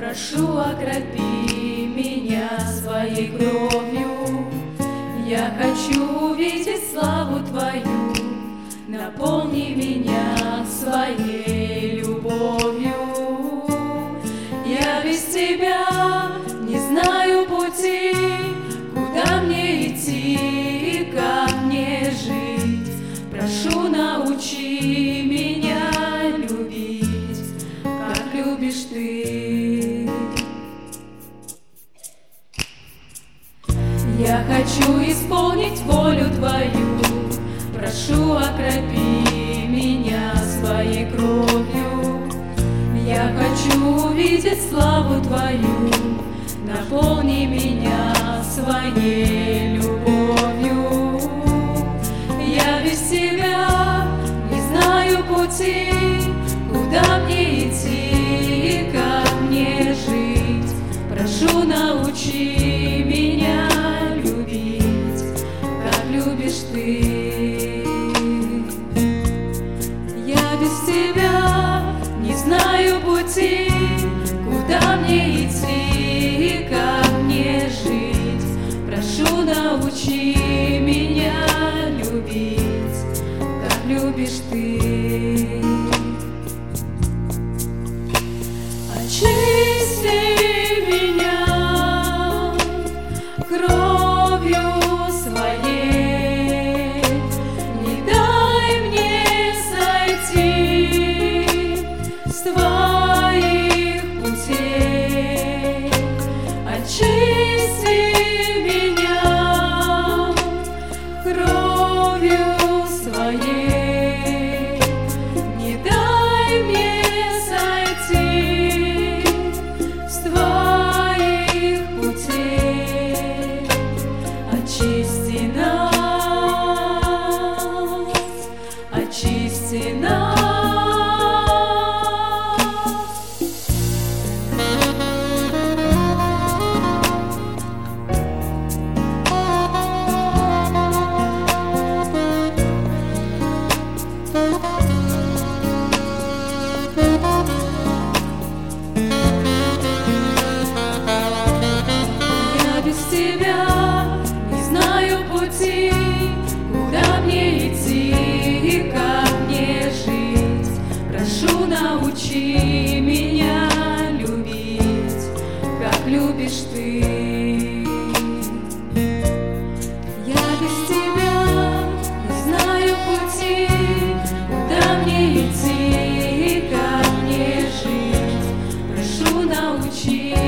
Прошу, окропи меня своей кровью. Я хочу увидеть славу Твою. Наполни меня своей любовью. Я без Тебя не знаю пути, куда мне идти и как мне жить. Прошу, научи меня любить, как любишь Ты. Я хочу исполнить волю Твою. Прошу, окропи меня своей кровью. Я хочу увидеть славу Твою. Наполни меня своей любовью. Я без Тебя не знаю пути, куда мне идти и как мне жить. Прошу, научи меня любить, как любишь Ты. Я без Тебя не знаю пути, куда мне идти и как мне жить. Прошу, научи меня любить, как любишь Ты. Очисти меня кровью своей, не дай мне сойти с Твоих путей. Очисти меня кровью своей, не дай мне сойти с Твоих путей. Очисти нас, очисти нас. Я без Тебя не знаю пути, куда мне идти и как мне жить. Прошу, научи меня любить, как любишь Ты. Я без Тебя не знаю пути, куда мне идти и как мне жить. Прошу, научи